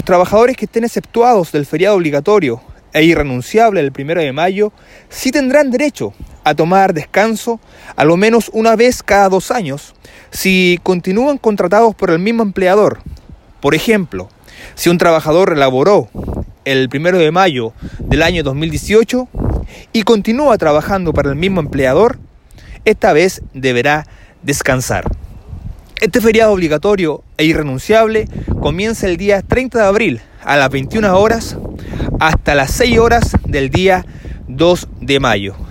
Trabajadores que estén exceptuados del feriado obligatorio e irrenunciable del 1 de mayo sí tendrán derecho a tomar descanso a lo menos una vez cada 2 años si continúan contratados por el mismo empleador. Por ejemplo, si un trabajador laboró el 1 de mayo del año 2018 y continúa trabajando para el mismo empleador, esta vez deberá descansar. Este feriado obligatorio e irrenunciable comienza el día 30 de abril a las 21 horas hasta las 6 horas del día 2 de mayo.